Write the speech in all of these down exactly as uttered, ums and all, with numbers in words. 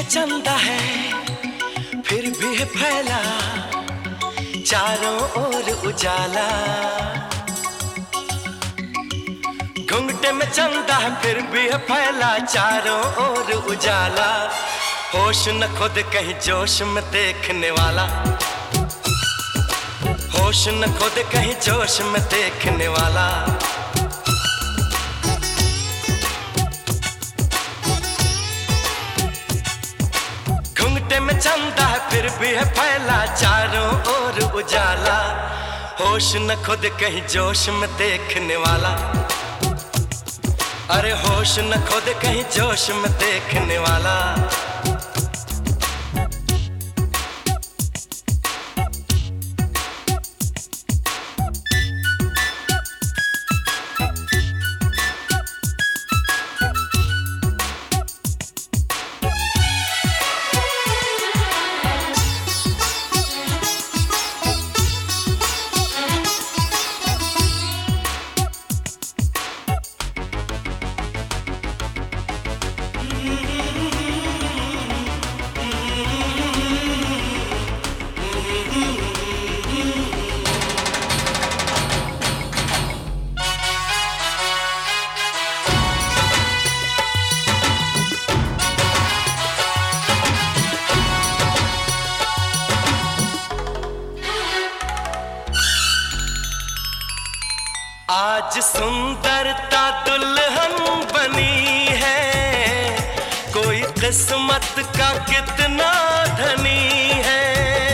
चंदा है फिर भी है फैला चारों ओर उजाला। घुंघटे में चंदा है फिर भी है फैला चारों ओर उजाला। होश न खुद कहीं जोश में देखने वाला, होश न खुद कहीं जोश में देखने वाला। घुंघटे में चंदा है फिर भी है फैला चारों ओर उजाला। होश न खुद कहीं जोश में देखने वाला, अरे होश न खुद कहीं जोश में देखने वाला। आज सुंदरता दुल्हन बनी है, कोई किस्मत का कितना धनी है।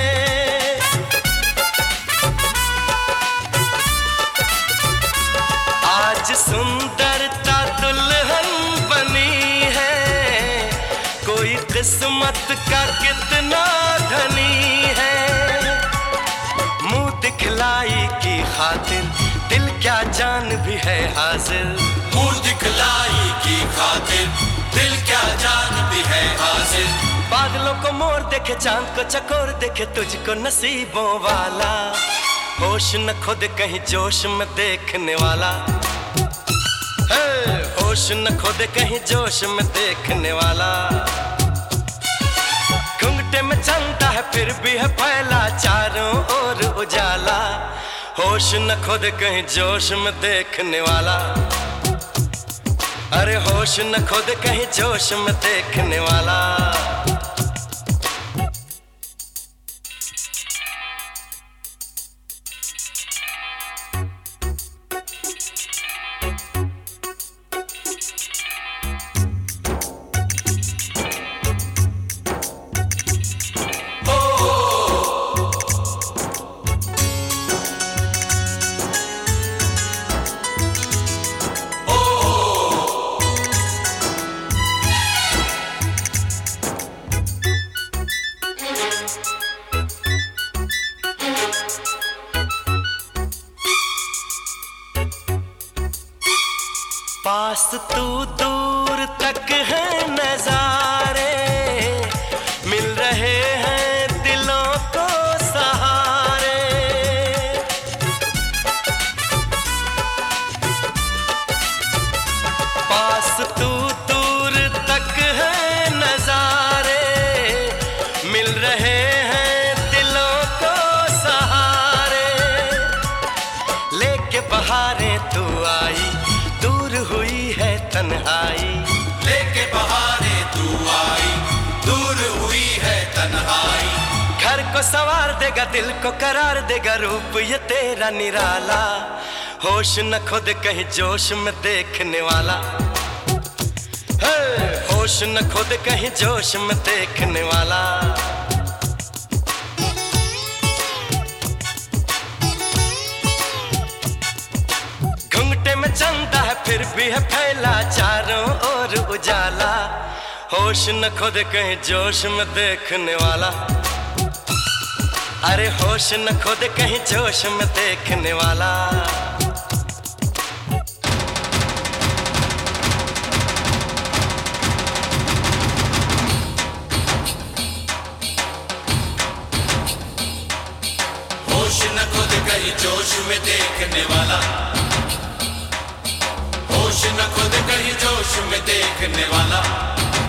आज सुंदरता दुल्हन बनी है, कोई किस्मत का कितना धनी है। मुंह दिखलाई की खातिर दिल क्या जान भी है हाजिर, मुंह दिखलाई की खातिर दिल क्या जान भी है हाजिर। बादलों को मोर देखे चांद को चकोर देखे तुझको नसीबों वाला। होश न खुद कहीं जोश में देखने वाला, है होश न खुद कहीं जोश में देखने वाला। घुंघटे में चंदा है फिर भी है फैला चारों ओर उजाला। होश न खुद कहीं जोश में देखने वाला, अरे होश न खुद कहीं जोश में देखने वाला। पास तू दूर तक है नजारे, मिल रहे हैं दिलों को सहारे। पास तू दूर तक है नजारे, मिल रहे हैं दिलों को सहारे। लेके बहारें तू आई दूर हुई है तन्हाई, लेके बहारे तू आई दूर हुई है तन्हाई। घर को संवार देगा दिल को करार देगा रूप ये तेरा निराला। होश न खुद कहीं जोश में देखने वाला, है होश न खुद कहीं जोश में देखने वाला। में चंदा है फिर भी है फैला चारों ओर उजाला। होश न खुद कहीं जोश में देखने वाला, अरे होश न खुद कहीं जोश में देखने वाला। होश न खुद कहीं जोश में देखने वाला, होश न खुद कहीं जोश में देखने वाला।